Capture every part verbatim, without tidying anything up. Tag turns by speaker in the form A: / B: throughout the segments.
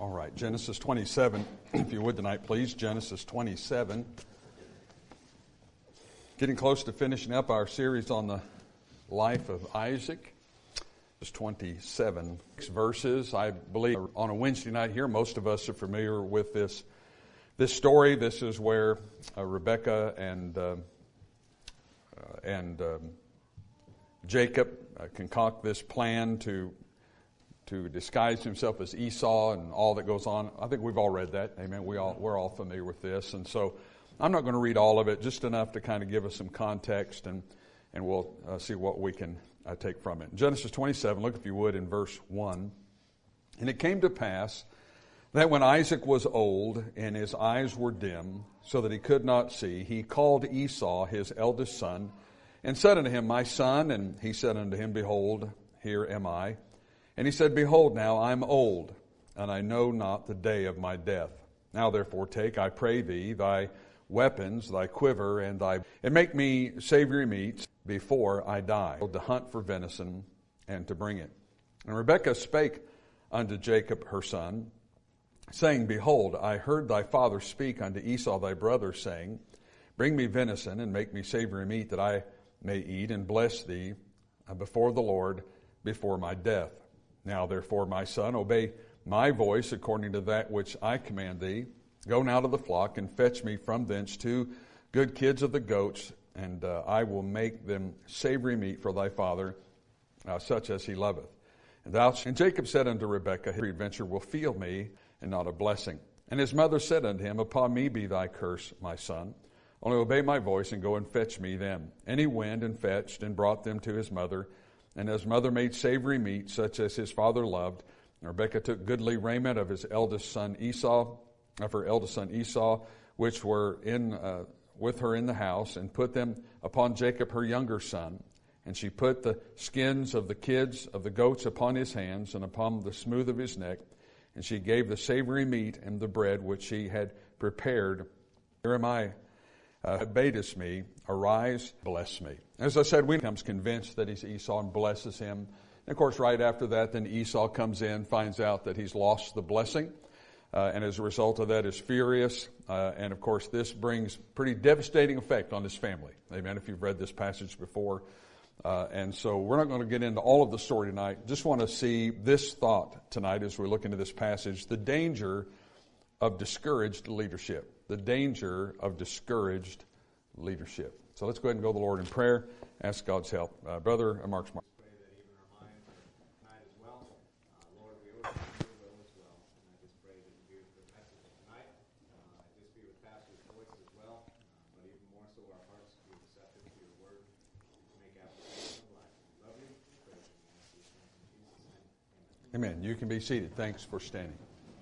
A: All right, Genesis twenty-seven, if you would tonight, please. Genesis twenty-seven. Getting close to finishing up our series on the life of Isaac. It's twenty-seven verses. I believe on a Wednesday night here, most of us are familiar with this this story. This is where uh, Rebekah and uh, uh, and um, Jacob uh, concoct this plan to to disguise himself as Esau and all that goes on. I think we've all read that. Amen. We all we're all familiar with this, and so I'm not going to read all of it, just enough to kind of give us some context, and and we'll uh, see what we can uh, take from it. Genesis twenty-seven, look if you would in verse one. And it came to pass that when Isaac was old and his eyes were dim, so that he could not see, he called Esau his eldest son, and said unto him, My son. And he said unto him, Behold, here am I. And he said, Behold, now I am old, and I know not the day of my death. Now therefore take, I pray thee, thy weapons, thy quiver, and thy and make me savory meats before I die, to hunt for venison and to bring it. And Rebekah spake unto Jacob her son, saying, Behold, I heard thy father speak unto Esau thy brother, saying, Bring me venison and make me savory meat, that I may eat and bless thee before the Lord before my death. Now therefore, my son, obey my voice according to that which I command thee. Go now to the flock and fetch me from thence two good kids of the goats, and uh, I will make them savory meat for thy father, uh, such as he loveth. And thou and Jacob said unto Rebekah, Peradventure will feel me, and not a blessing. And his mother said unto him, Upon me be thy curse, my son. Only obey my voice, and go and fetch me them. And he went and fetched, and brought them to his mother. And his mother made savory meat, such as his father loved. And Rebekah took goodly raiment of his eldest son Esau, of her eldest son Esau, which were in uh, with her in the house, and put them upon Jacob her younger son. And she put the skins of the kids of the goats upon his hands, and upon the smooth of his neck. And she gave the savory meat and the bread which she had prepared. Here am I, uh, badest me, arise, bless me. As I said, we becomes convinced that he's Esau and blesses him. And of course, right after that, then Esau comes in, finds out that he's lost the blessing. Uh, and as a result of that is furious. Uh, and of course, this brings pretty devastating effect on his family. Amen, if you've read this passage before. Uh, and so we're not going to get into all of the story tonight. Just want to see this thought tonight as we look into this passage, the danger of discouraged leadership. The danger of discouraged leadership. So let's go ahead and go to the Lord in prayer. Ask God's help. Uh, Brother Mark Smart.
B: Pray that even our minds are tonight as well. Uh, Lord, we always pray your will as well. And I just pray that you be with the message tonight. Uh, just be with Pastor's voice as well. Uh, but even more so, our hearts be receptive to your word. Make application of life. We love you. Pray that you ask these things in Jesus' name. Amen.
A: Amen. You can be seated. Thanks for standing.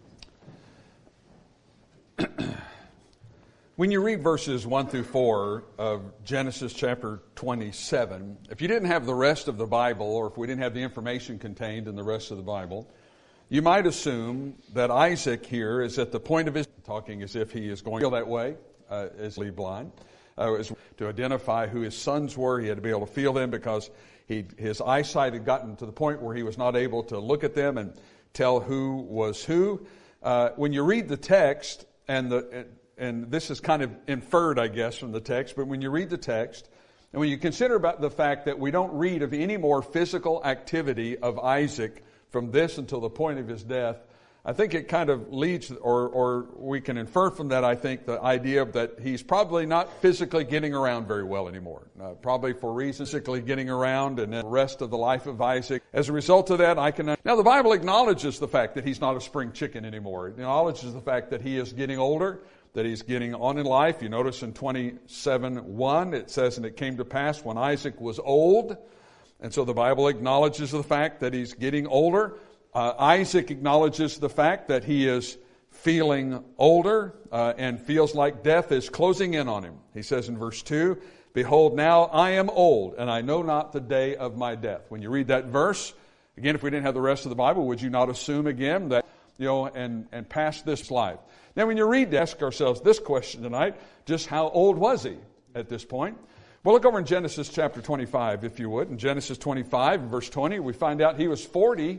A: When you read verses one through four of Genesis chapter twenty-seven, if you didn't have the rest of the Bible, or if we didn't have the information contained in the rest of the Bible, you might assume that Isaac here is at the point of his talking as if he is going to feel that way, uh, is legally blind. Uh, is to identify who his sons were, he had to be able to feel them because he, his eyesight had gotten to the point where he was not able to look at them and tell who was who. Uh, when you read the text, and the And this is kind of inferred, I guess, from the text. But when you read the text, and when you consider about the fact that we don't read of any more physical activity of Isaac from this until the point of his death, I think it kind of leads, or, or we can infer from that, I think, the idea that he's probably not physically getting around very well anymore. Uh, probably for reasons physically getting around and then the rest of the life of Isaac. As a result of that, I can... Now, the Bible acknowledges the fact that he's not a spring chicken anymore. It acknowledges the fact that he is getting older, that he's getting on in life. You notice in twenty-seven one, it says, And it came to pass when Isaac was old. And so the Bible acknowledges the fact that he's getting older. Uh, Isaac acknowledges the fact that he is feeling older uh, and feels like death is closing in on him. He says in verse two, Behold, now I am old, and I know not the day of my death. When you read that verse, again, if we didn't have the rest of the Bible, would you not assume again that, you know, and, and past this life? Now, when you read, ask ourselves this question tonight, just how old was he at this point? Well, look over in Genesis chapter twenty-five, if you would. In Genesis twenty-five, verse twenty, we find out he was forty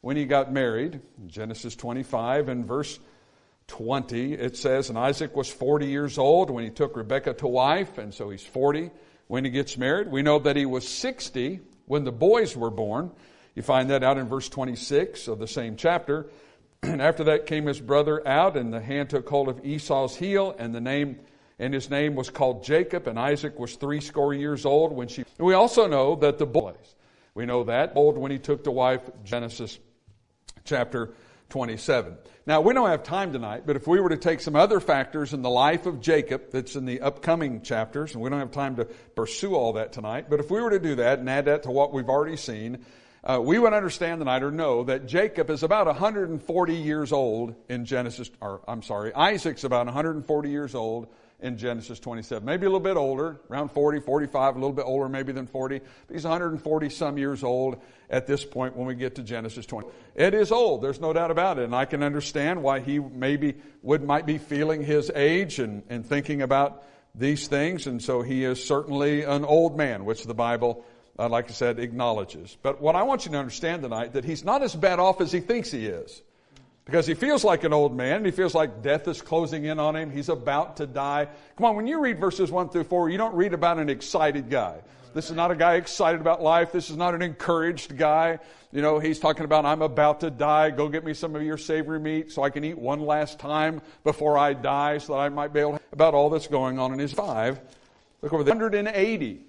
A: when he got married. In Genesis twenty-five and verse twenty, it says, and Isaac was forty years old when he took Rebekah to wife, and so he's forty when he gets married. We know that he was sixty when the boys were born. You find that out in verse twenty-six of the same chapter. And after that came his brother out, and the hand took hold of Esau's heel, and the name and his name was called Jacob, and Isaac was threescore years old when she. And we also know that the boys, we know that old when he took to wife, Genesis chapter twenty-seven. Now, we don't have time tonight, but if we were to take some other factors in the life of Jacob that's in the upcoming chapters, and we don't have time to pursue all that tonight, but if we were to do that and add that to what we've already seen, uh, we would understand tonight or know that Jacob is about one hundred forty years old in Genesis, or I'm sorry, Isaac's about one hundred forty years old in Genesis twenty-seven. Maybe a little bit older, around forty, forty-five, a little bit older maybe than forty. But he's one hundred forty some years old at this point when we get to Genesis twenty. It is old, there's no doubt about it. And I can understand why he maybe would might be feeling his age and, and thinking about these things. And so he is certainly an old man, which the Bible, uh, like I said, acknowledges. But what I want you to understand tonight, that he's not as bad off as he thinks he is. Because he feels like an old man. He feels like death is closing in on him. He's about to die. Come on, when you read verses one through four, you don't read about an excited guy. This is not a guy excited about life. This is not an encouraged guy. You know, he's talking about, I'm about to die. Go get me some of your savory meat so I can eat one last time before I die so that I might be able to, about all that's going on in his five. Look over there, one hundred eighty.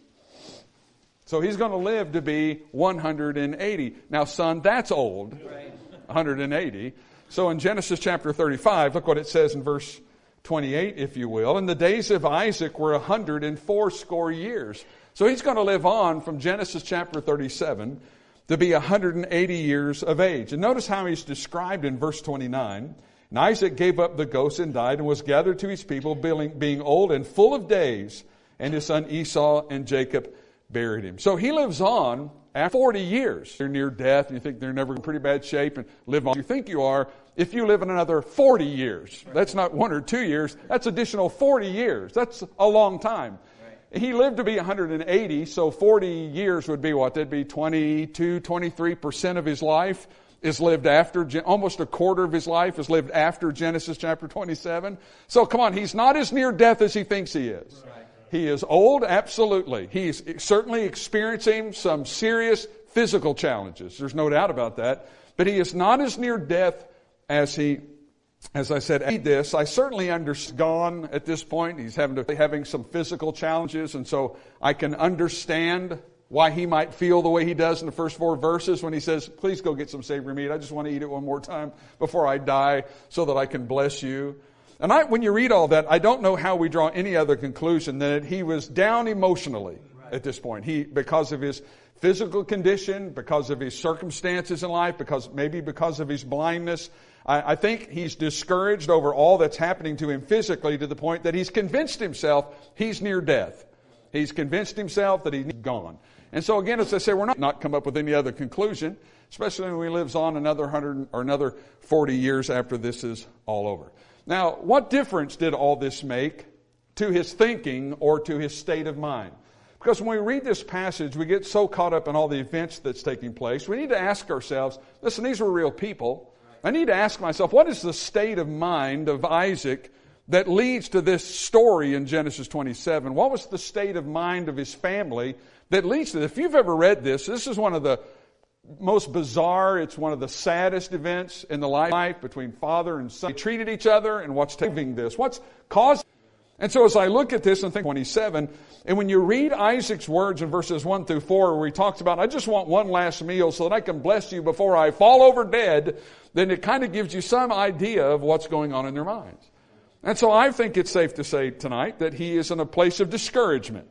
A: So he's going to live to be one hundred eighty. Now, son, that's old. one hundred eighty. So in Genesis chapter thirty-five, look what it says in verse twenty-eight, if you will. And the days of Isaac were one hundred fourscore years. So he's going to live on from Genesis chapter thirty-seven to be one hundred eighty years of age. And notice how he's described in verse twenty-nine. And Isaac gave up the ghost and died and was gathered to his people, being old and full of days. And his son Esau and Jacob buried him. So he lives on after forty years. You're near death and you think they're never in pretty bad shape and live on. You think you are if you live in another forty years. That's not one or two years. That's additional forty years. That's a long time. Right. He lived to be one hundred eighty, so forty years would be what? That'd be twenty-two, twenty-three percent of his life is lived after, almost a quarter of his life is lived after Genesis chapter twenty-seven. So come on, he's not as near death as he thinks he is. Right. He is old, absolutely. He's certainly experiencing some serious physical challenges. There's no doubt about that. But he is not as near death as he, as I said, I this. I certainly understand at this point. He's having to, having some physical challenges. And so I can understand why he might feel the way he does in the first four verses when he says, please go get some savory meat. I just want to eat it one more time before I die so that I can bless you. And I, when you read all that, I don't know how we draw any other conclusion than that he was down emotionally at this point. He, because of his physical condition, because of his circumstances in life, because maybe because of his blindness, I, I think he's discouraged over all that's happening to him physically to the point that he's convinced himself he's near death. He's convinced himself that he's gone. And so again, as I say, we're not, not come up with any other conclusion, especially when he lives on another hundred or another forty years after this is all over. Now, what difference did all this make to his thinking or to his state of mind? Because when we read this passage, we get so caught up in all the events that's taking place. We need to ask ourselves, listen, these were real people. I need to ask myself, what is the state of mind of Isaac that leads to this story in Genesis twenty-seven? What was the state of mind of his family that leads to this? If you've ever read this, this is one of the most bizarre, it's one of the saddest events in the life between father and son. They treated each other, and what's taking this? What's causing? And so as I look at this and think twenty-seven, and when you read Isaac's words in verses one through four where he talks about, I just want one last meal so that I can bless you before I fall over dead, then it kind of gives you some idea of what's going on in their minds. And so I think it's safe to say tonight that he is in a place of discouragement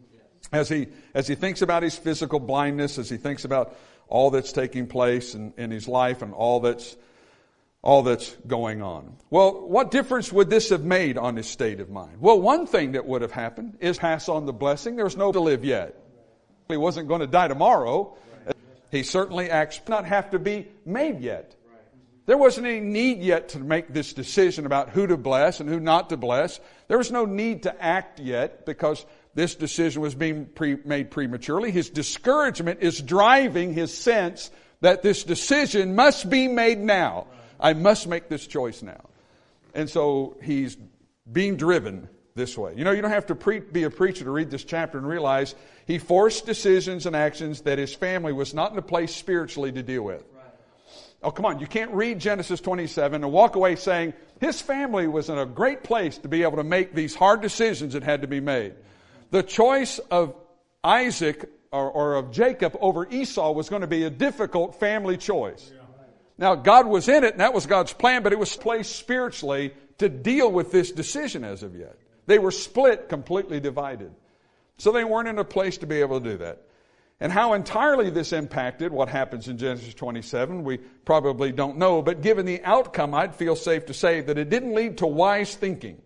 A: as he, as he thinks about his physical blindness, as he thinks about all that's taking place in, in his life and all that's all that's going on. Well, what difference would this have made on his state of mind? Well, one thing that would have happened is pass on the blessing. There's no to live yet. He wasn't going to die tomorrow. He certainly acts not have to be made yet. There wasn't any need yet to make this decision about who to bless and who not to bless. There was no need to act yet because this decision was being pre- made prematurely. His discouragement is driving his sense that this decision must be made now. I must make this choice now. And so he's being driven this way. You know, you don't have to pre- be a preacher to read this chapter and realize he forced decisions and actions that his family was not in a place spiritually to deal with. Right. Oh, come on. You can't read Genesis twenty-seven and walk away saying his family was in a great place to be able to make these hard decisions that had to be made. The choice of Isaac or, or of Jacob over Esau was going to be a difficult family choice. Yeah. Now, God was in it, and that was God's plan, but it was placed spiritually to deal with this decision as of yet. They were split, completely divided. So they weren't in a place to be able to do that. And how entirely this impacted what happens in Genesis twenty-seven, we probably don't know. But given the outcome, I'd feel safe to say that it didn't lead to wise thinking.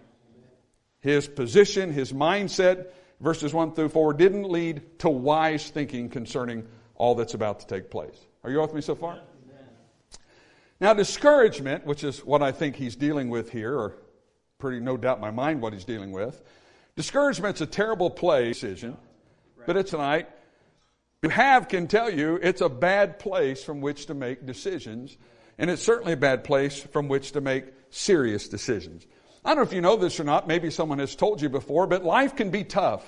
A: His position, his mindset, verses one through four, didn't lead to wise thinking concerning all that's about to take place. Are you with me so far? Now, discouragement, which is what I think he's dealing with here, or pretty no doubt in my mind what he's dealing with. Discouragement's a terrible place decision, but it's tonight. You have can tell you it's a bad place from which to make decisions, and it's certainly a bad place from which to make serious decisions. I don't know if you know this or not. Maybe someone has told you before, but life can be tough.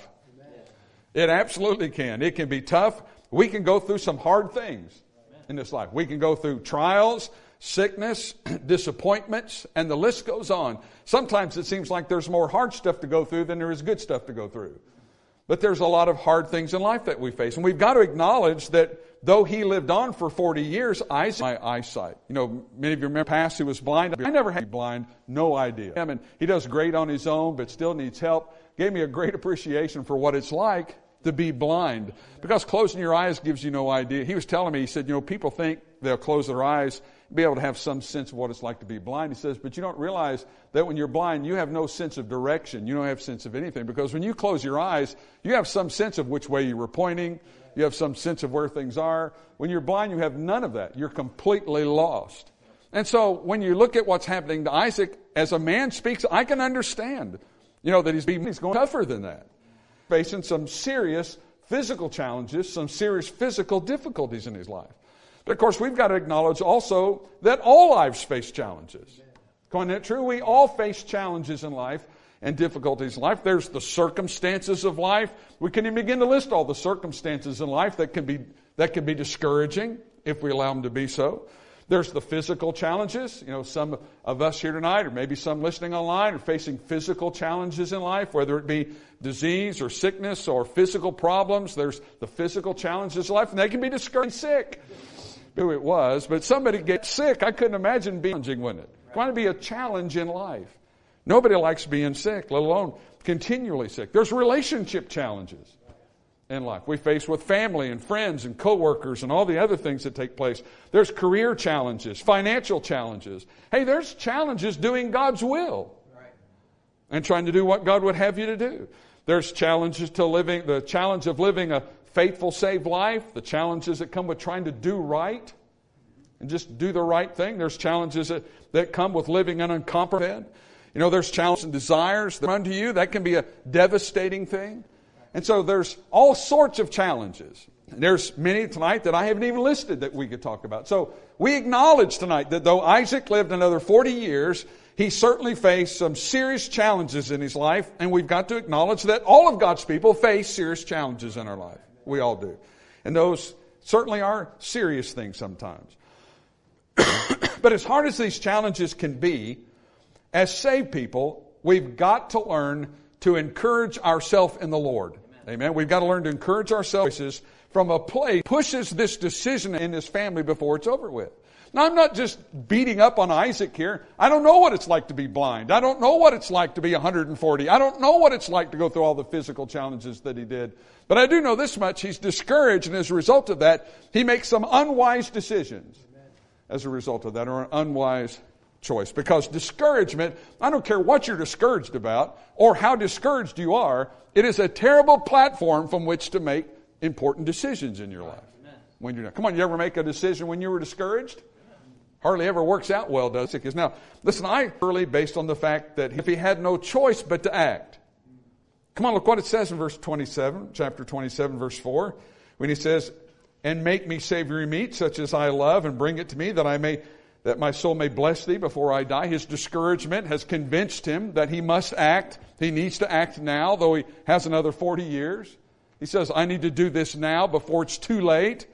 A: It absolutely can. It can be tough. We can go through some hard things in this life. We can go through trials, sickness, disappointments, and the list goes on. Sometimes it seems like there's more hard stuff to go through than there is good stuff to go through. But there's a lot of hard things in life that we face. And we've got to acknowledge that though he lived on for forty years, Isaac, my eyesight. You know, many of you remember past who was blind. I never had to be blind. No idea. I mean, he does great on his own, but still needs help. Gave me a great appreciation for what it's like to be blind. Because closing your eyes gives you no idea. He was telling me, he said, you know, people think they'll close their eyes, be able to have some sense of what it's like to be blind. He says, but you don't realize that when you're blind, you have no sense of direction. You don't have sense of anything. Because when you close your eyes, you have some sense of which way you were pointing. You have some sense of where things are. When you're blind, you have none of that. You're completely lost. And so when you look at what's happening to Isaac, as a man speaks, I can understand, you know, that he's, he's going tougher than that. Facing some serious physical challenges, some serious physical difficulties in his life. But of course, we've got to acknowledge also that all lives face challenges. Isn't that true? We all face challenges in life and difficulties in life. There's the circumstances of life. We can even begin to list all the circumstances in life that can be that can be discouraging if we allow them to be so. There's the physical challenges. You know, some of us here tonight, or maybe some listening online, are facing physical challenges in life, whether it be disease or sickness or physical problems. There's the physical challenges of life, and they can be discouraging, sick. Who it was, but somebody gets sick. I couldn't imagine being challenging, wouldn't it? It's going to be a challenge in life. Nobody likes being sick, let alone continually sick. There's relationship challenges in life. We face with family and friends and coworkers and all the other things that take place. There's career challenges, financial challenges. Hey, there's challenges doing God's will and trying to do what God would have you to do. There's challenges to living, the challenge of living a faithful, saved life, the challenges that come with trying to do right and just do the right thing. There's challenges that, that come with living an uncompromised. You know, there's challenges and desires that run to you. That can be a devastating thing. And so there's all sorts of challenges. There's many tonight that I haven't even listed that we could talk about. So we acknowledge tonight that though Isaac lived another forty years, he certainly faced some serious challenges in his life. And we've got to acknowledge that all of God's people face serious challenges in our life. We all do. And those certainly are serious things sometimes. But as hard as these challenges can be, as saved people, we've got to learn to encourage ourselves in the Lord. Amen. Amen. We've got to learn to encourage ourselves from a place that pushes this decision in his family before it's over with. Now, I'm not just beating up on Isaac here. I don't know what it's like to be blind. I don't know what it's like to be one hundred forty. I don't know what it's like to go through all the physical challenges that he did. But I do know this much. He's discouraged, and as a result of that, he makes some unwise decisions as a result of that, or an unwise choice. Because discouragement, I don't care what you're discouraged about or how discouraged you are, it is a terrible platform from which to make important decisions in your life. When you're not. Come on, you ever make a decision when you were discouraged? Hardly ever works out well, does it? Because now, listen, I early based on the fact that if he had no choice but to act. Come on, look what it says in verse twenty-seven, chapter twenty-seven, verse four, when he says, and make me savory meat, such as I love, and bring it to me, that I may, that my soul may bless thee before I die. His discouragement has convinced him that he must act. He needs to act now, though he has another forty years. He says, I need to do this now before it's too late.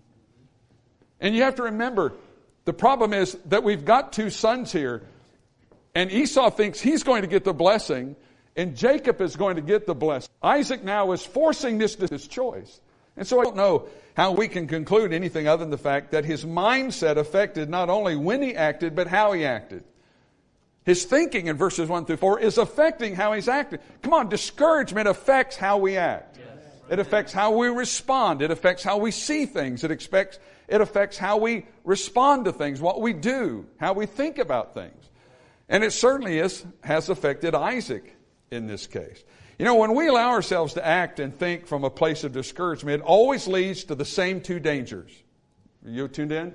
A: And you have to remember, the problem is that we've got two sons here, and Esau thinks he's going to get the blessing, and Jacob is going to get the blessing. Isaac now is forcing this, this choice. And so I don't know how we can conclude anything other than the fact that his mindset affected not only when he acted, but how he acted. His thinking in verses one through four is affecting how he's acting. Come on, discouragement affects how we act. Yes. It affects how we respond. It affects how we see things. It expects, it affects how we respond to things, what we do, how we think about things. And it certainly is, has affected Isaac in this case. You know, when we allow ourselves to act and think from a place of discouragement, it always leads to the same two dangers. Are you tuned in?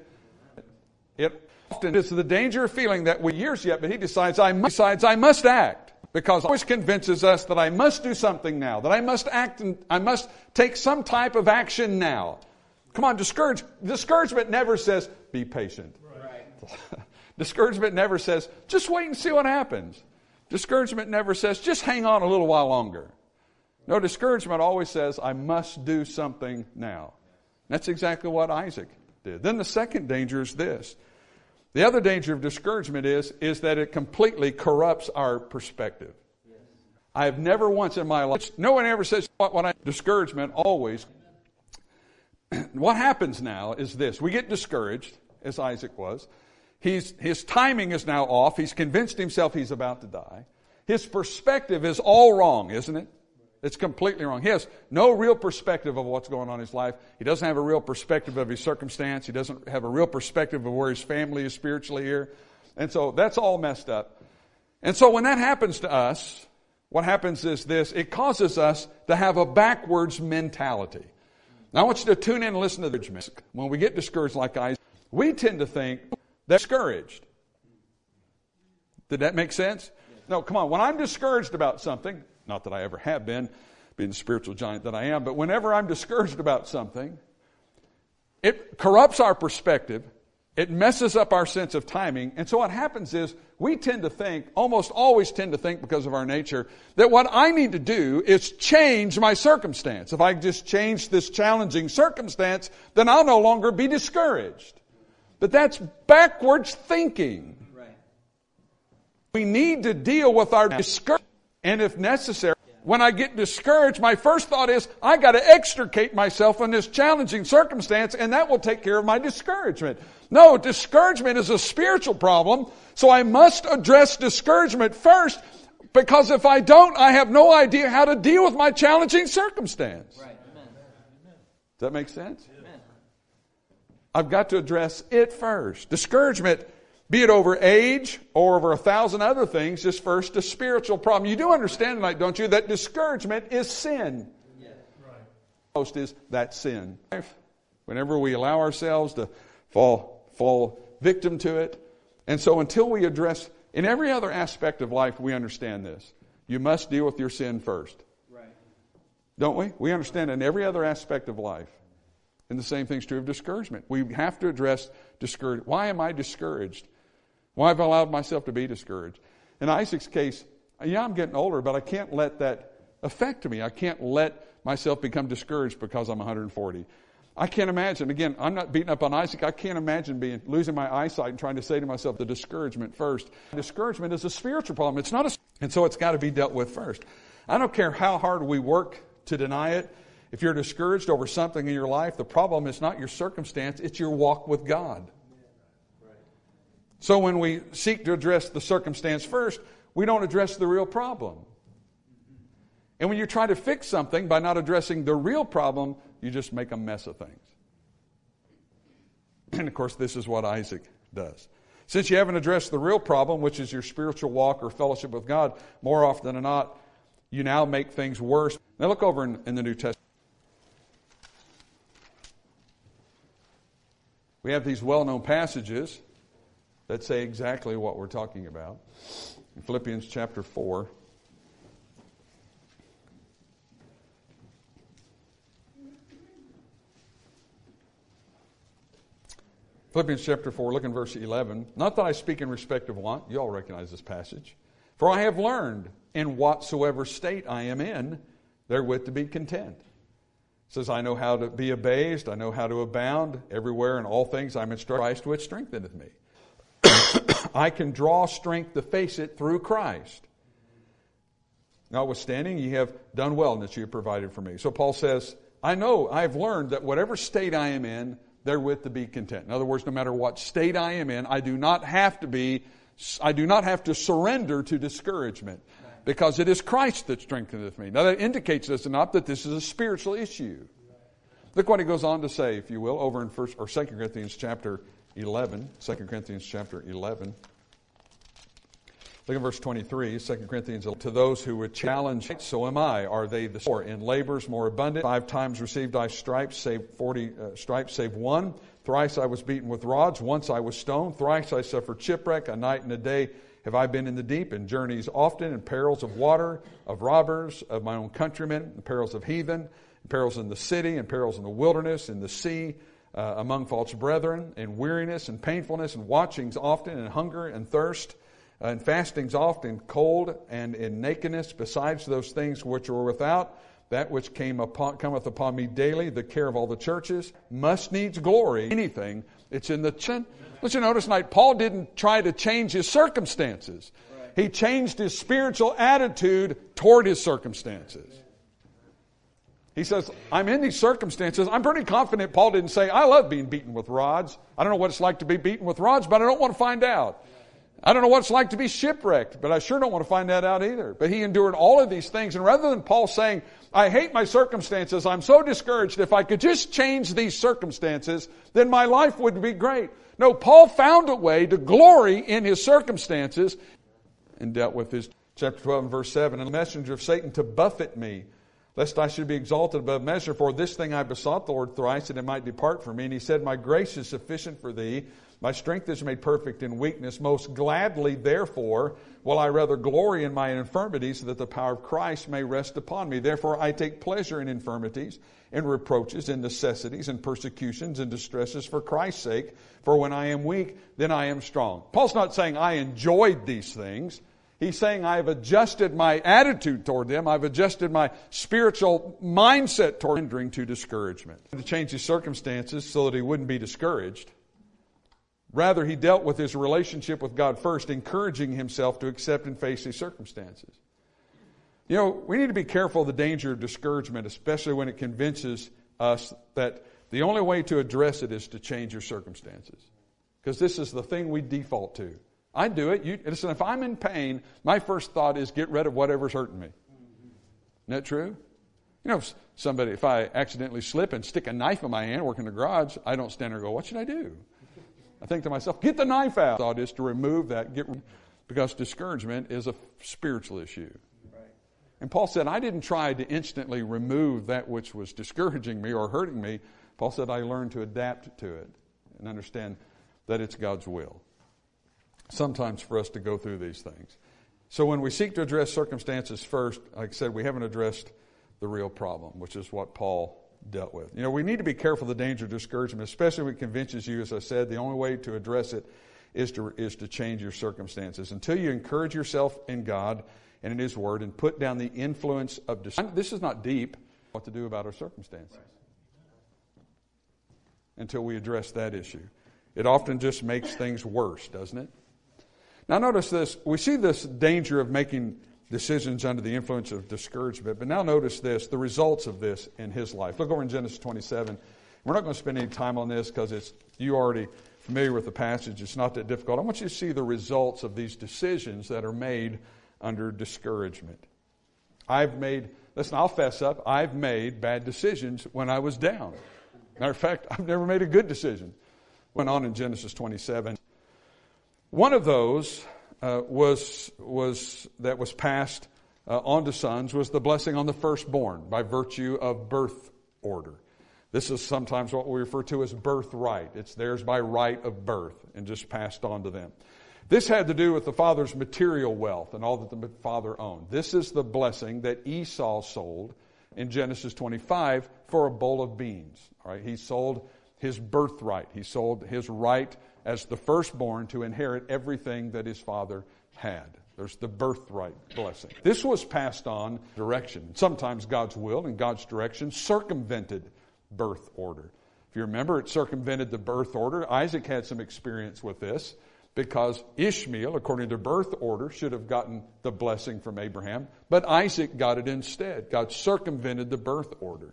A: It often is the danger of feeling that we years yet, but he decides I must, decides I must act, because it always convinces us that I must do something now, that I must act and I must take some type of action now. Come on, discourage, discouragement never says, be patient. Right. Discouragement never says, just wait and see what happens. Discouragement never says, just hang on a little while longer. No, discouragement always says, I must do something now. That's exactly what Isaac did. Then the second danger is this. The other danger of discouragement is, is that it completely corrupts our perspective. Yes. I have never once in my life, no one ever says, what, what I, discouragement always. What happens now is this. We get discouraged, as Isaac was. He's, his timing is now off. He's convinced himself he's about to die. His perspective is all wrong, isn't it? It's completely wrong. He has no real perspective of what's going on in his life. He doesn't have a real perspective of his circumstance. He doesn't have a real perspective of where his family is spiritually here. And so that's all messed up. And so when that happens to us, what happens is this. It causes us to have a backwards mentality. Now I want you to tune in and listen to this. When we get discouraged like Isaac, we tend to think they're discouraged. Did that make sense? No, come on. When I'm discouraged about something, not that I ever have been, being the spiritual giant that I am, but whenever I'm discouraged about something, it corrupts our perspective. It messes up our sense of timing. And so what happens is we tend to think, almost always tend to think because of our nature, that what I need to do is change my circumstance. If I just change this challenging circumstance, then I'll no longer be discouraged. But that's backwards thinking. Right. We need to deal with our discouragement. And if necessary, when I get discouraged, my first thought is, I got to extricate myself from this challenging circumstance, and that will take care of my discouragement. No, discouragement is a spiritual problem, so I must address discouragement first, because if I don't, I have no idea how to deal with my challenging circumstance. Right. Amen. Does that make sense? Amen. I've got to address it first. Discouragement, be it over age or over a thousand other things, is first a spiritual problem. You do understand tonight, don't you, that discouragement is sin. Yes. Right. Most is that sin. Whenever we allow ourselves to fall, fall victim to it. And so until we address, in every other aspect of life, we understand this. You must deal with your sin first. Right. Don't we? We understand in every other aspect of life. And the same thing's true of discouragement. We have to address discouragement. Why am I discouraged? Why have I allowed myself to be discouraged? In Isaac's case, yeah, I'm getting older, but I can't let that affect me. I can't let myself become discouraged because I'm one hundred forty. I can't imagine, again, I'm not beating up on Isaac. I can't imagine being losing my eyesight and trying to say to myself the discouragement first. Discouragement is a spiritual problem. It's not a, and so it's got to be dealt with first. I don't care how hard we work to deny it. If you're discouraged over something in your life, the problem is not your circumstance, it's your walk with God. So when we seek to address the circumstance first, we don't address the real problem. And when you try to fix something by not addressing the real problem, you just make a mess of things. And of course, this is what Isaac does. Since you haven't addressed the real problem, which is your spiritual walk or fellowship with God, more often than not, you now make things worse. Now look over in, in the New Testament. We have these well-known passages that say exactly what we're talking about. In Philippians chapter four. Philippians chapter four, look in verse eleven. Not that I speak in respect of want. You all recognize this passage. For I have learned in whatsoever state I am in, therewith to be content. It says, I know how to be abased. I know how to abound. Everywhere in all things I'm instructed by Christ which strengtheneth me. I can draw strength to face it through Christ. Notwithstanding, ye have done well in that you have provided for me. So Paul says, I know, I have learned that whatever state I am in, therewith to be content. In other words, no matter what state I am in, I do not have to be, I do not have to surrender to discouragement, because it is Christ that strengtheneth me. Now that indicates, does it not, that this is a spiritual issue. Look what he goes on to say, if you will, over in First or Second Corinthians chapter eleven. Second Corinthians chapter eleven. Look at verse twenty-three, Second Corinthians. To those who would challenge, so am I. Are they the sore? In labors more abundant. Five times received I stripes, save forty uh, stripes, save one. Thrice I was beaten with rods. Once I was stoned. Thrice I suffered shipwreck. A night and a day have I been in the deep, in journeys often, in perils of water, of robbers, of my own countrymen, in perils of heathen, in perils in the city, in perils in the wilderness, in the sea, uh, among false brethren, in weariness and painfulness, and watchings often, in hunger and thirst, uh, in fastings often, cold, and in nakedness, besides those things which were without, that which came upon, cometh upon me daily, the care of all the churches, must needs glory. Anything, it's in the chin. But you notice tonight, Paul didn't try to change his circumstances. Right. He changed his spiritual attitude toward his circumstances. He says, I'm in these circumstances. I'm pretty confident Paul didn't say, I love being beaten with rods. I don't know what it's like to be beaten with rods, but I don't want to find out. I don't know what it's like to be shipwrecked, but I sure don't want to find that out either. But he endured all of these things. And rather than Paul saying, I hate my circumstances, I'm so discouraged, if I could just change these circumstances, then my life would be great. No, Paul found a way to glory in his circumstances and dealt with his, chapter twelve and verse seven, and the messenger of Satan to buffet me, lest I should be exalted above measure. For this thing I besought the Lord thrice, that it might depart from me. And he said, my grace is sufficient for thee. My strength is made perfect in weakness. Most gladly, therefore, will I rather glory in my infirmities, so that the power of Christ may rest upon me. Therefore, I take pleasure in infirmities, in reproaches, in necessities, in persecutions, and distresses for Christ's sake. For when I am weak, then I am strong. Paul's not saying I enjoyed these things. He's saying I've adjusted my attitude toward them. I've adjusted my spiritual mindset toward hindering to discouragement. To change his circumstances so that he wouldn't be discouraged. Rather, he dealt with his relationship with God first, encouraging himself to accept and face these circumstances. You know, we need to be careful of the danger of discouragement, especially when it convinces us that the only way to address it is to change your circumstances. Because this is the thing we default to. I do it. You, listen, if I'm in pain, my first thought is get rid of whatever's hurting me. Isn't that true? You know, if somebody, if I accidentally slip and stick a knife in my hand, work in the garage, I don't stand there and go, what should I do? I think to myself, get the knife out. The thought is to remove that, get because discouragement is a spiritual issue. Right. And Paul said, I didn't try to instantly remove that which was discouraging me or hurting me. Paul said, I learned to adapt to it and understand that it's God's will. Sometimes for us to go through these things. So when we seek to address circumstances first, like I said, we haven't addressed the real problem, which is what Paul dealt with. You know, we need to be careful of the danger of discouragement, especially when it convinces you, as I said, the only way to address it is to is to change your circumstances. Until you encourage yourself in God and in His Word and put down the influence of discouragement. This is not deep, what to do about our circumstances. Until we address that issue. It often just makes things worse, doesn't it? Now notice this. We see this danger of making decisions under the influence of discouragement. But now notice this, the results of this in his life. Look over in Genesis twenty-seven. We're not going to spend any time on this because it's you're already familiar with the passage. It's not that difficult. I want you to see the results of these decisions that are made under discouragement. I've made, listen, I'll fess up, I've made bad decisions when I was down. Matter of fact, I've never made a good decision. Went on in Genesis twenty-seven. One of those Uh, was was that was passed uh, on to sons was the blessing on the firstborn by virtue of birth order. This is sometimes what we refer to as birthright. It's theirs by right of birth and just passed on to them. This had to do with the father's material wealth and all that the father owned. This is the blessing that Esau sold in Genesis twenty-five for a bowl of beans. All right, he sold his birthright. He sold his right as the firstborn to inherit everything that his father had. There's the birthright blessing. This was passed on direction. Sometimes God's will and God's direction circumvented birth order. If you remember, it circumvented the birth order. Isaac had some experience with this because Ishmael, according to birth order, should have gotten the blessing from Abraham, but Isaac got it instead. God circumvented the birth order.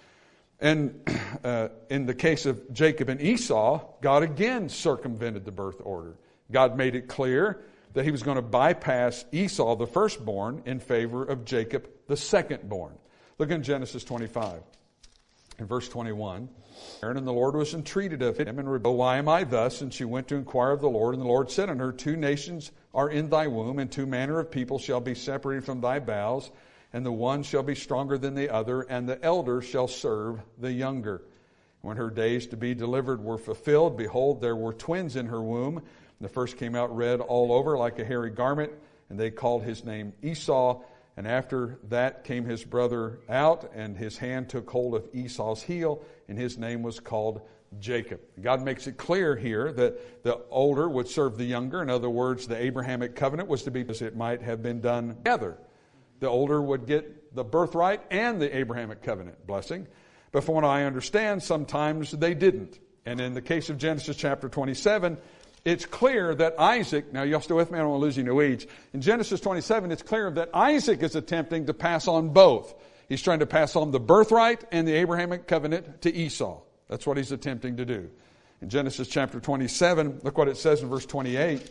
A: And uh, in the case of Jacob and Esau, God again circumvented the birth order. God made it clear that he was going to bypass Esau, the firstborn, in favor of Jacob, the secondborn. Look in Genesis twenty-five. In verse twenty-one, Aaron and the Lord was entreated of him, and Rebekah, why am I thus? And she went to inquire of the Lord, and the Lord said unto her, two nations are in thy womb, and two manner of people shall be separated from thy bowels, and the one shall be stronger than the other, and the elder shall serve the younger. When her days to be delivered were fulfilled, behold, there were twins in her womb. The first came out red all over like a hairy garment, and they called his name Esau. And after that came his brother out, and his hand took hold of Esau's heel, and his name was called Jacob. God makes it clear here that the older would serve the younger. In other words, the Abrahamic covenant was to be as it might have been done together. The older would get the birthright and the Abrahamic covenant blessing. But from what I understand, sometimes they didn't. And in the case of Genesis chapter twenty-seven, it's clear that Isaac, now y'all still with me? I don't want to lose you in the weeds. In Genesis twenty-seven, it's clear that Isaac is attempting to pass on both. He's trying to pass on the birthright and the Abrahamic covenant to Esau. That's what he's attempting to do. In Genesis chapter twenty-seven, look what it says in verse twenty-eight.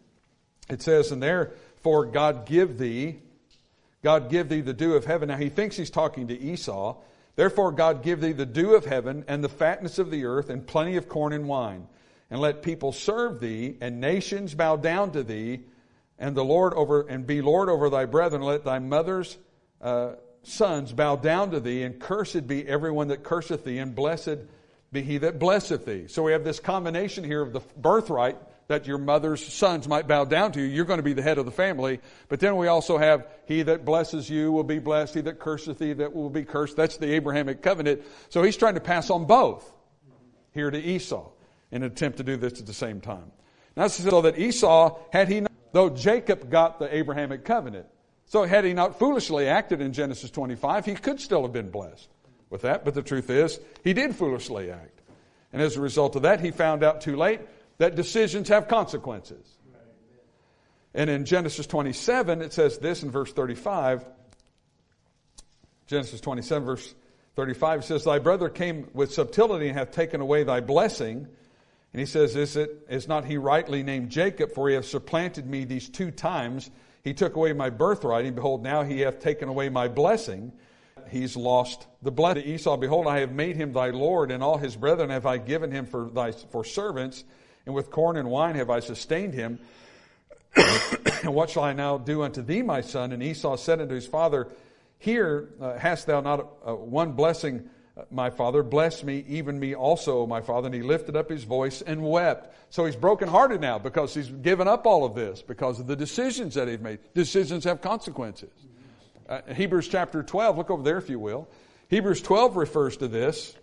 A: It says, and therefore God give thee, God give thee the dew of heaven. Now he thinks he's talking to Esau. Therefore God give thee the dew of heaven and the fatness of the earth and plenty of corn and wine. And let people serve thee, and nations bow down to thee, and the Lord over and be Lord over thy brethren. Let thy mother's uh, sons bow down to thee, and cursed be everyone that curseth thee, and blessed be he that blesseth thee. So we have this combination here of the birthright that your mother's sons might bow down to you. You're going to be the head of the family. But then we also have he that blesses you will be blessed, he that curseth thee that will be cursed. That's the Abrahamic covenant. So he's trying to pass on both here to Esau in an attempt to do this at the same time. Now, so that Esau, had he not, though Jacob got the Abrahamic covenant, so had he not foolishly acted in Genesis twenty-five, he could still have been blessed with that. But the truth is, he did foolishly act. And as a result of that, he found out too late that decisions have consequences. And in Genesis twenty-seven, it says this in verse thirty-five. Genesis twenty-seven, verse thirty-five, it says, thy brother came with subtlety and hath taken away thy blessing. And he says, is it is not he rightly named Jacob, for he hath supplanted me these two times. He took away my birthright, and behold, now he hath taken away my blessing. He's lost the blessing. Esau, behold, I have made him thy lord, and all his brethren have I given him for thy for servants, and with corn and wine have I sustained him. And what shall I now do unto thee, my son? And Esau said unto his father, here uh, hast thou not uh, one blessing, my father, bless me, even me also, my father. And he lifted up his voice and wept. So he's brokenhearted now because he's given up all of this because of the decisions that he's made. Decisions have consequences. Uh, Hebrews chapter twelve, look over there if you will. Hebrews twelve refers to this.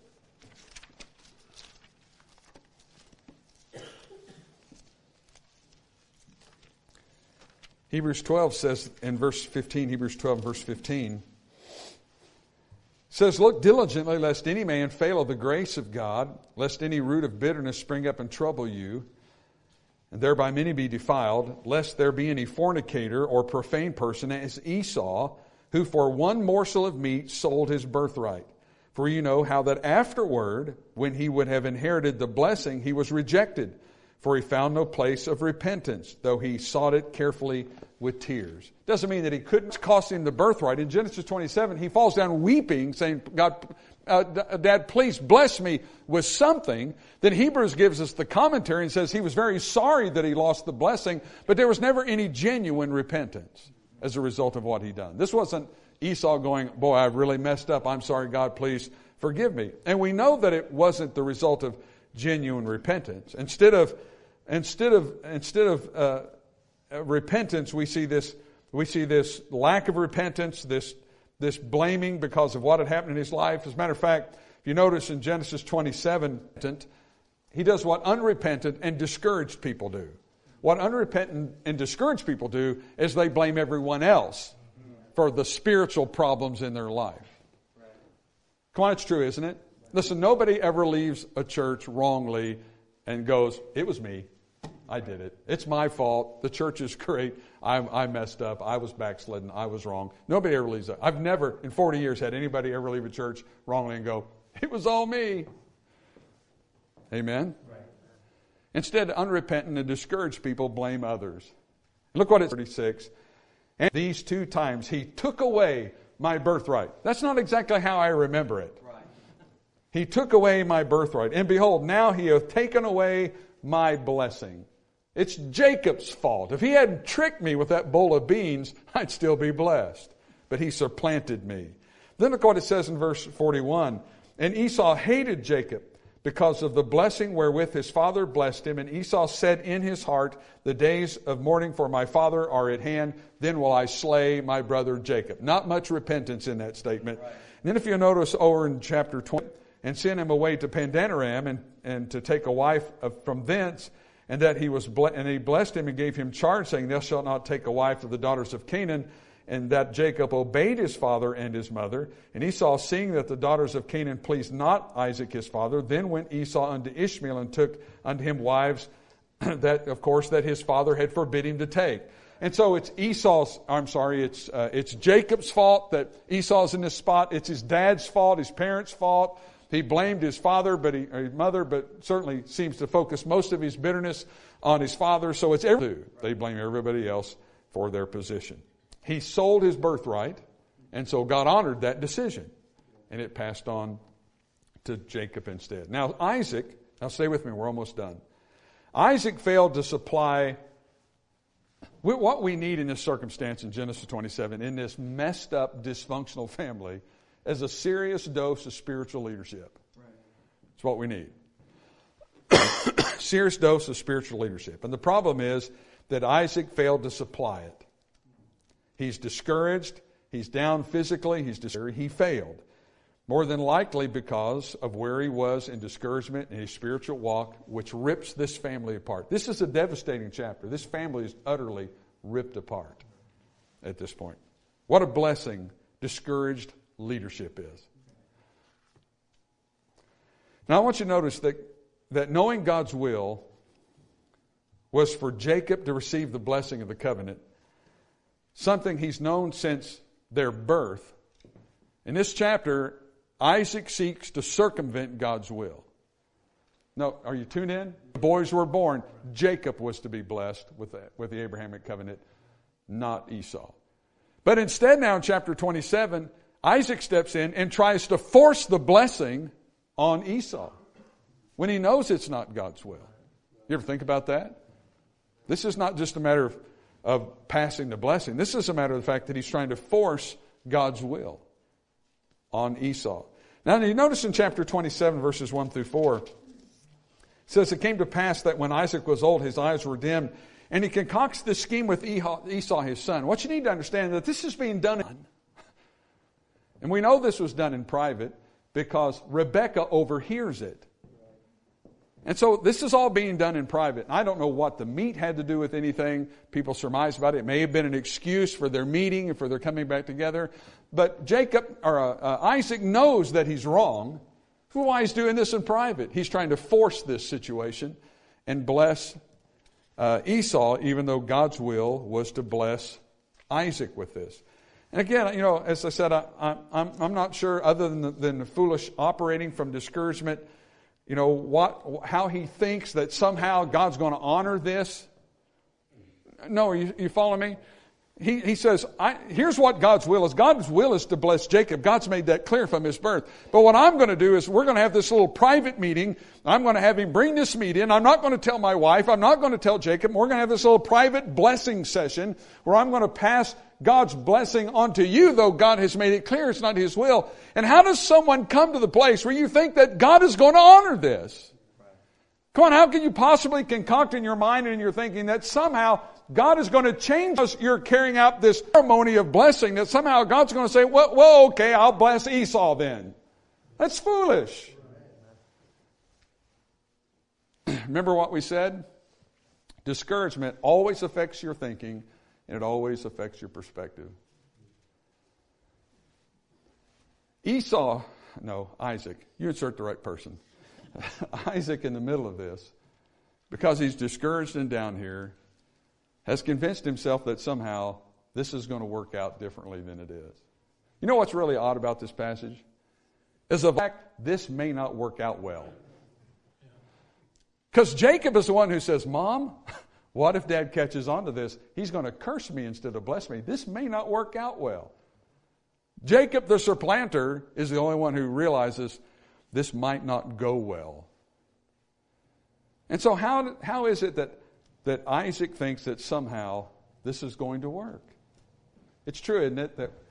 A: Hebrews twelve says in verse fifteen, Hebrews twelve, verse fifteen, says, look diligently, lest any man fail of the grace of God, lest any root of bitterness spring up and trouble you, and thereby many be defiled, lest there be any fornicator or profane person as Esau, who for one morsel of meat sold his birthright. For you know how that afterward, when he would have inherited the blessing, he was rejected, for he found no place of repentance, though he sought it carefully with tears. Doesn't mean that he couldn't cost him the birthright. In Genesis twenty-seven, he falls down weeping, saying, God, uh, Dad, please bless me with something. Then Hebrews gives us the commentary and says he was very sorry that he lost the blessing, but there was never any genuine repentance as a result of what he done. This wasn't Esau going, boy, I've really messed up. I'm sorry, God, please forgive me. And we know that it wasn't the result of genuine repentance. Instead of, instead of, instead of uh, repentance, we see this, we see this lack of repentance, this, this blaming because of what had happened in his life. As a matter of fact, if you notice in Genesis twenty-seven, he does what unrepentant and discouraged people do. What unrepentant and discouraged people do is they blame everyone else for the spiritual problems in their life. Come on, it's true, isn't it? Listen, nobody ever leaves a church wrongly and goes, it was me. I did it. It's my fault. The church is great. I, I messed up. I was backslidden. I was wrong. Nobody ever leaves that. I've never, in forty years, had anybody ever leave a church wrongly and go, it was all me. Amen? Right. Instead, unrepentant and discouraged people blame others. Look what it's thirty-six. And these two times he took away my birthright. That's not exactly how I remember it. Right. He took away my birthright. And behold, now he hath taken away my blessing. It's Jacob's fault. If he hadn't tricked me with that bowl of beans, I'd still be blessed. But he supplanted me. Then look what it says in verse forty-one. And Esau hated Jacob because of the blessing wherewith his father blessed him. And Esau said in his heart, the days of mourning for my father are at hand. Then will I slay my brother Jacob. Not much repentance in that statement. Right. And then if you notice over in chapter twenty, and sent him away to Pandanaram and, and to take a wife of, from thence, and that he was ble- and he blessed him and gave him charge, saying, thou shalt not take a wife of the daughters of Canaan. And that Jacob obeyed his father and his mother. And Esau, seeing that the daughters of Canaan pleased not Isaac his father, then went Esau unto Ishmael and took unto him wives that, of course, that his father had forbid him to take. And so it's Esau's, I'm sorry, it's uh, it's Jacob's fault that Esau's in this spot. It's his dad's fault, his parents' fault. He blamed his father, but he, or his mother, but certainly seems to focus most of his bitterness on his father. So it's every, they blame everybody else for their position. He sold his birthright, and so God honored that decision. And it passed on to Jacob instead. Now Isaac, now stay with me, we're almost done. Isaac failed to supply what we need in this circumstance in Genesis twenty-seven, in this messed up, dysfunctional family, as a serious dose of spiritual leadership. Right. It's what we need. Serious dose of spiritual leadership. And the problem is that Isaac failed to supply it. He's discouraged. He's down physically. He's discouraged. He failed. More than likely because of where he was in discouragement in his spiritual walk, which rips this family apart. This is a devastating chapter. This family is utterly ripped apart at this point. What a blessing discouraged leadership is. Now I want you to notice that, that knowing God's will was for Jacob to receive the blessing of the covenant, something he's known since their birth. In this chapter, Isaac seeks to circumvent God's will. No, are you tuned in? The boys were born. Jacob was to be blessed with the, with the Abrahamic covenant, not Esau. But instead now in chapter twenty-seven, Isaac steps in and tries to force the blessing on Esau when he knows it's not God's will. You ever think about that? This is not just a matter of, of passing the blessing. This is a matter of the fact that he's trying to force God's will on Esau. Now you notice in chapter twenty-seven, verses one through four, it says, it came to pass that when Isaac was old, his eyes were dimmed, and he concocts this scheme with Esau, his son. What you need to understand is that this is being done in And we know this was done in private because Rebekah overhears it. And so this is all being done in private. I don't know what the meat had to do with anything. People surmise about it. It may have been an excuse for their meeting and for their coming back together. But Jacob or uh, uh, Isaac knows that he's wrong. Why he's doing this in private? He's trying to force this situation and bless uh, Esau, even though God's will was to bless Isaac with this. And again, you know, as I said, I, I, I'm, I'm not sure, other than the, than the foolish operating from discouragement, you know, what, how he thinks that somehow God's going to honor this. No, you, you follow me? He, he says, I, here's what God's will is. God's will is to bless Jacob. God's made that clear from his birth. But what I'm going to do is we're going to have this little private meeting. I'm going to have him bring this meat in. I'm not going to tell my wife. I'm not going to tell Jacob. We're going to have this little private blessing session where I'm going to pass God's blessing onto you, though God has made it clear it's not his will. And how does someone come to the place where you think that God is going to honor this? Come on, how can you possibly concoct in your mind and in your thinking that somehow God is going to change us? You're carrying out this ceremony of blessing, that somehow God's going to say, well, well, okay, I'll bless Esau then. That's foolish. Remember what we said? Discouragement always affects your thinking, and it always affects your perspective. Esau, no, Isaac, you insert the right person. Isaac, in the middle of this, because he's discouraged and down here, has convinced himself that somehow this is going to work out differently than it is. You know what's really odd about this passage? Is the fact this may not work out well. Because Jacob is the one who says, Mom, what if Dad catches on to this? He's going to curse me instead of bless me. This may not work out well. Jacob, the supplanter, is the only one who realizes this might not go well. And so how, how is it that, that Isaac thinks that somehow this is going to work? It's true, isn't it, that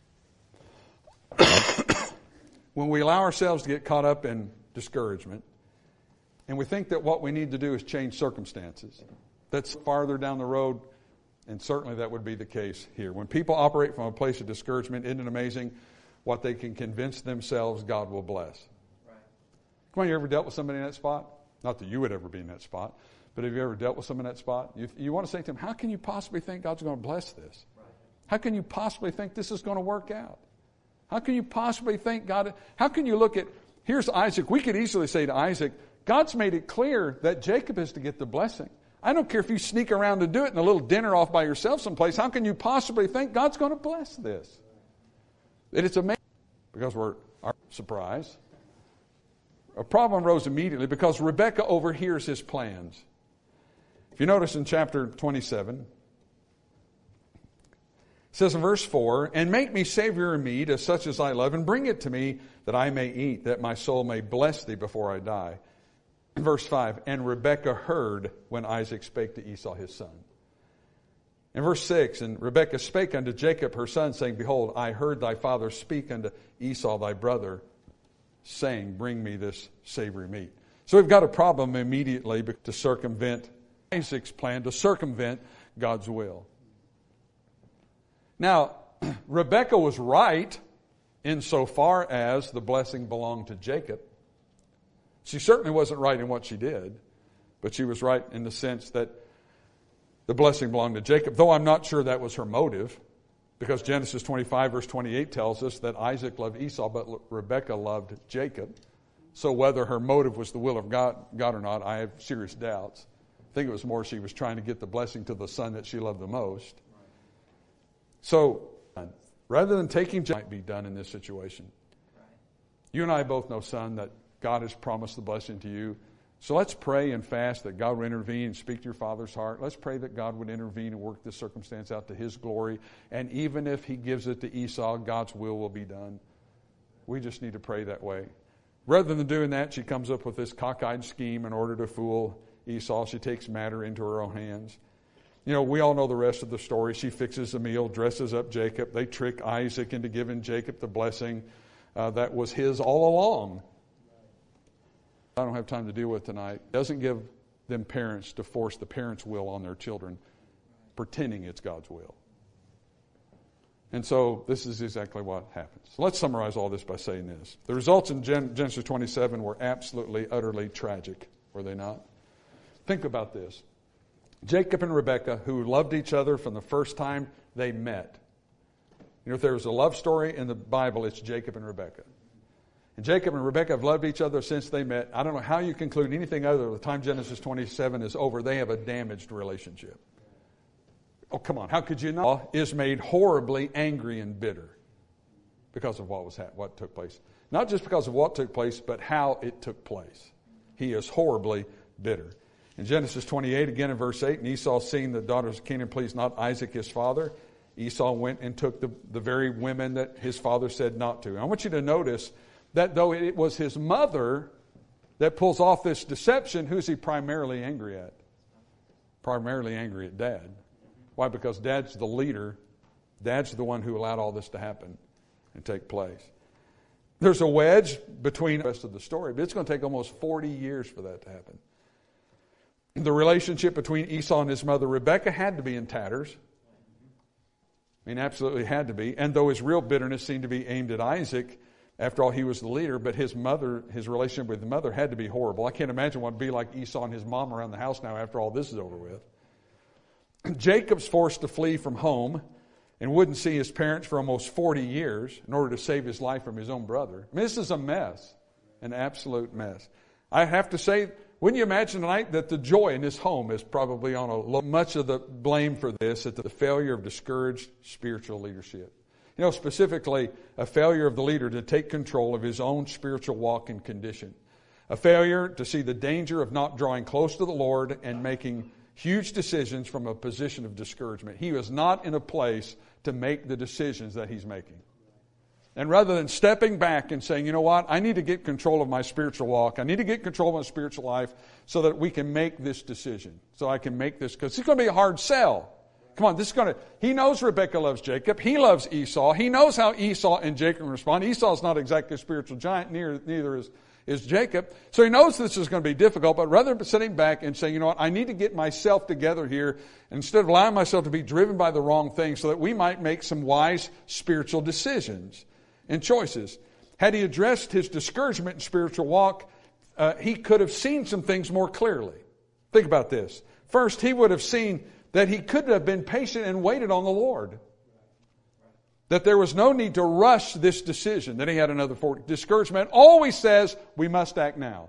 A: when we allow ourselves to get caught up in discouragement, and we think that what we need to do is change circumstances, that's farther down the road, and certainly that would be the case here. When people operate from a place of discouragement, isn't it amazing what they can convince themselves God will bless? Right. Come on, you ever dealt with somebody in that spot? Not that you would ever be in that spot, but have you ever dealt with someone in that spot? You, you want to say to them, how can you possibly think God's going to bless this? Right. How can you possibly think this is going to work out? How can you possibly think God... How can you look at... Here's Isaac. We could easily say to Isaac, God's made it clear that Jacob is to get the blessing. I don't care if you sneak around to do it in a little dinner off by yourself someplace. How can you possibly think God's going to bless this? And it's amazing because we're our surprise. A problem arose immediately because Rebekah overhears his plans. If you notice in chapter twenty-seven, it says in verse four, and make me savour of meat as such as I love, and bring it to me that I may eat, that my soul may bless thee before I die. In verse five, and Rebekah heard when Isaac spake to Esau his son. In verse six, and Rebekah spake unto Jacob her son, saying, behold, I heard thy father speak unto Esau thy brother, saying, bring me this savory meat. So we've got a problem immediately to circumvent Isaac's plan, to circumvent God's will. Now, Rebekah was right insofar as the blessing belonged to Jacob. She certainly wasn't right in what she did, but she was right in the sense that the blessing belonged to Jacob, though I'm not sure that was her motive, because Genesis twenty-five verse twenty-eight tells us that Isaac loved Esau, but Rebekah loved Jacob. So whether her motive was the will of God, God or not, I have serious doubts. I think it was more she was trying to get the blessing to the son that she loved the most. So rather than taking might be done in this situation. You and I both know, son, that God has promised the blessing to you. So let's pray and fast that God would intervene and speak to your father's heart. Let's pray that God would intervene and work this circumstance out to his glory. And even if he gives it to Esau, God's will will be done. We just need to pray that way. Rather than doing that, she comes up with this cockeyed scheme in order to fool Esau. She takes matter into her own hands. You know, we all know the rest of the story. She fixes a meal, dresses up Jacob. They trick Isaac into giving Jacob the blessing uh, that was his all along. I don't have time to deal with tonight. It doesn't give them parents to force the parents' will on their children, pretending it's God's will. And so this is exactly what happens. So let's summarize all this by saying this. The results in Gen- Genesis twenty-seven were absolutely, utterly tragic, were they not? Think about this. Jacob and Rebekah, who loved each other from the first time they met. You know, if there was a love story in the Bible, it's Jacob and Rebekah. And Jacob and Rebekah have loved each other since they met. I don't know how you conclude anything other than the time Genesis twenty-seven is over, they have a damaged relationship. Oh, come on. How could you not? Is made horribly angry and bitter because of what was ha- what took place. Not just because of what took place, but how it took place. He is horribly bitter. In Genesis twenty-eight, again in verse eight, and Esau, seeing the daughters of Canaan pleased not Isaac his father, Esau went and took the, the very women that his father said not to. I want you to notice that though it was his mother that pulls off this deception, who's he primarily angry at? Primarily angry at Dad. Why? Because Dad's the leader. Dad's the one who allowed all this to happen and take place. There's a wedge between the rest of the story, but it's going to take almost forty years for that to happen. The relationship between Esau and his mother Rebekah had to be in tatters. I mean, absolutely had to be. And though his real bitterness seemed to be aimed at Isaac, After all, he was the leader, but his mother, his relationship with the mother had to be horrible. I can't imagine what it'd be like Esau and his mom around the house now after all this is over with. Jacob's forced to flee from home and wouldn't see his parents for almost forty years in order to save his life from his own brother. I mean, this is a mess, an absolute mess. I have to say, wouldn't you imagine tonight that the joy in this home is probably on a low, much of the blame for this at the failure of discouraged spiritual leadership. You know, specifically, a failure of the leader to take control of his own spiritual walk and condition. A failure to see the danger of not drawing close to the Lord and making huge decisions from a position of discouragement. He was not in a place to make the decisions that he's making. And rather than stepping back and saying, you know what, I need to get control of my spiritual walk. I need to get control of my spiritual life so that we can make this decision. So I can make this, because it's going to be a hard sell. Come on, this is going to, he knows Rebekah loves Jacob. He loves Esau. He knows how Esau and Jacob respond. Esau's not exactly a spiritual giant, neither, neither is, is Jacob. So he knows this is going to be difficult, but rather than sitting back and saying, you know what, I need to get myself together here, instead of allowing myself to be driven by the wrong thing so that we might make some wise spiritual decisions and choices. Had he addressed his discouragement in spiritual walk, uh, he could have seen some things more clearly. Think about this. First, he would have seen that he could have been patient and waited on the Lord. That there was no need to rush this decision. That he had another fork. Discouragement always says, we must act now.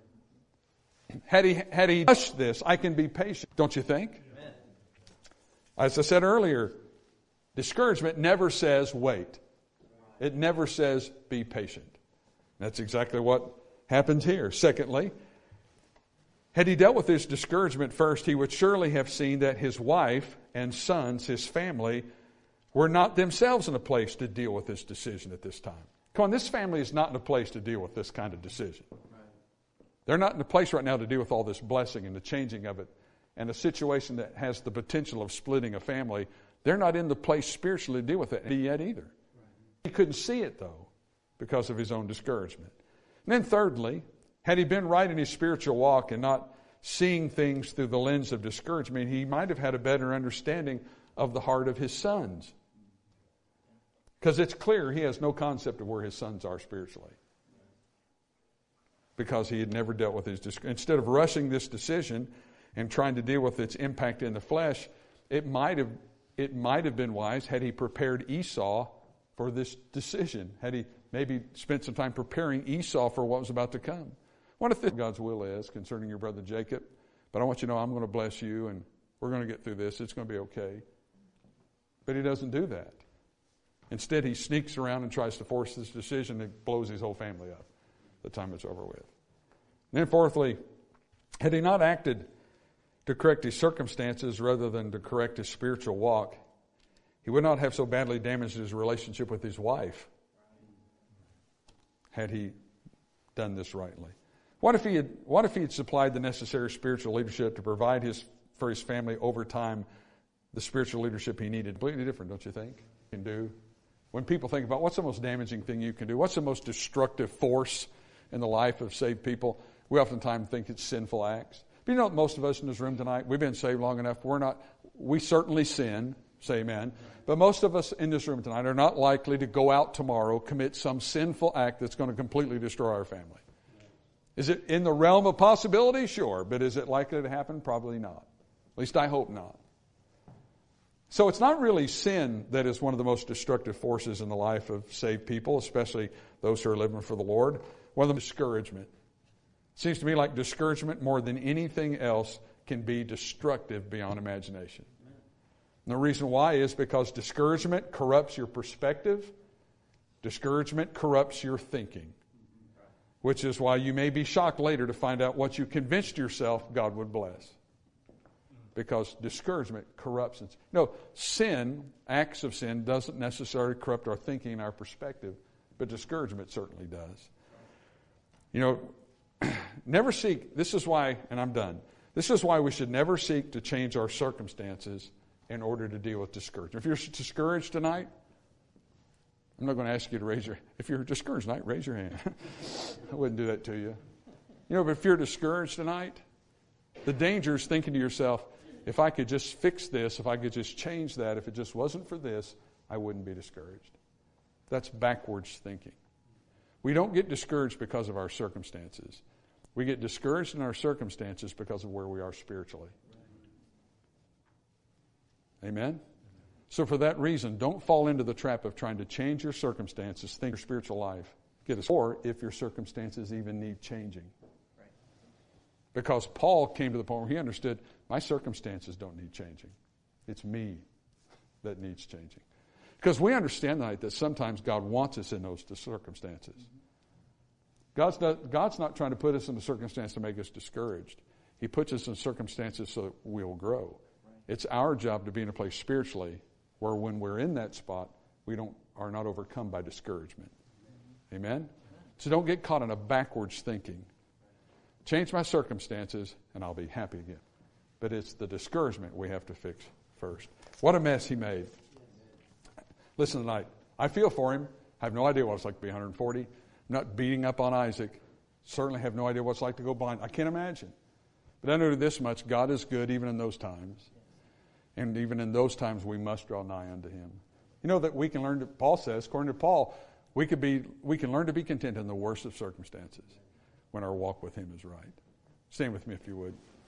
A: Had he, had he rushed this, I can be patient. Don't you think? Amen. As I said earlier, discouragement never says wait. It never says be patient. That's exactly what happened here. Secondly, had he dealt with his discouragement first, he would surely have seen that his wife and sons, his family, were not themselves in a place to deal with this decision at this time. Come on, this family is not in a place to deal with this kind of decision. They're not in a place right now to deal with all this blessing and the changing of it and a situation that has the potential of splitting a family. They're not in the place spiritually to deal with it yet either. He couldn't see it, though, because of his own discouragement. And then thirdly, had he been right in his spiritual walk and not seeing things through the lens of discouragement, he might have had a better understanding of the heart of his sons. Because it's clear he has no concept of where his sons are spiritually. Because he had never dealt with his discouragement. Instead of rushing this decision and trying to deal with its impact in the flesh, it might have, it might have been wise had he prepared Esau for this decision. Had he maybe spent some time preparing Esau for what was about to come. What if God's will is concerning your brother Jacob? But I want you to know I'm going to bless you and we're going to get through this. It's going to be okay. But he doesn't do that. Instead, he sneaks around and tries to force this decision that blows his whole family up the time it's over with. And then fourthly, had he not acted to correct his circumstances rather than to correct his spiritual walk, he would not have so badly damaged his relationship with his wife had he done this rightly. What if he had, what if he had supplied the necessary spiritual leadership to provide his for his family over time the spiritual leadership he needed? Completely different, don't you think? You can do. When people think about what's the most damaging thing you can do, what's the most destructive force in the life of saved people, we oftentimes think it's sinful acts. But you know, most of us in this room tonight, we've been saved long enough. We're not. We certainly sin. Say amen. But most of us in this room tonight are not likely to go out tomorrow, commit some sinful act that's going to completely destroy our family. Is it in the realm of possibility? Sure. But is it likely to happen? Probably not. At least I hope not. So it's not really sin that is one of the most destructive forces in the life of saved people, especially those who are living for the Lord. One of them is discouragement. It seems to me like discouragement more than anything else can be destructive beyond imagination. And the reason why is because discouragement corrupts your perspective. Discouragement corrupts your thinking. Which is why you may be shocked later to find out what you convinced yourself God would bless. Because discouragement corrupts. No, sin, acts of sin, doesn't necessarily corrupt our thinking and our perspective. But discouragement certainly does. You know, never seek, this is why, and I'm done. This is why we should never seek to change our circumstances in order to deal with discouragement. If you're discouraged tonight, I'm not going to ask you to raise your, if you're discouraged tonight, raise your hand. I wouldn't do that to you. You know, but if you're discouraged tonight, the danger is thinking to yourself, if I could just fix this, if I could just change that, if it just wasn't for this, I wouldn't be discouraged. That's backwards thinking. We don't get discouraged because of our circumstances. We get discouraged in our circumstances because of where we are spiritually. Amen? So for that reason, don't fall into the trap of trying to change your circumstances, think your spiritual life. Get us, or if your circumstances even need changing. Because Paul came to the point where he understood, my circumstances don't need changing. It's me that needs changing. Because we understand tonight that sometimes God wants us in those circumstances. God's not, God's not trying to put us in a circumstance to make us discouraged. He puts us in circumstances so that we'll grow. It's our job to be in a place spiritually where when we're in that spot, we don't are not overcome by discouragement. Amen? So don't get caught in a backwards thinking. Change my circumstances and I'll be happy again. But it's the discouragement we have to fix first. What a mess he made. Listen tonight, I feel for him. I have no idea what it's like to be one hundred forty. I'm not beating up on Isaac. Certainly have no idea what it's like to go blind. I can't imagine. But I know this much, God is good even in those times. And even in those times we must draw nigh unto him. You know that we can learn to, Paul says, according to Paul, we could be we can learn to be content in the worst of circumstances when our walk with him is right. Stand with me if you would.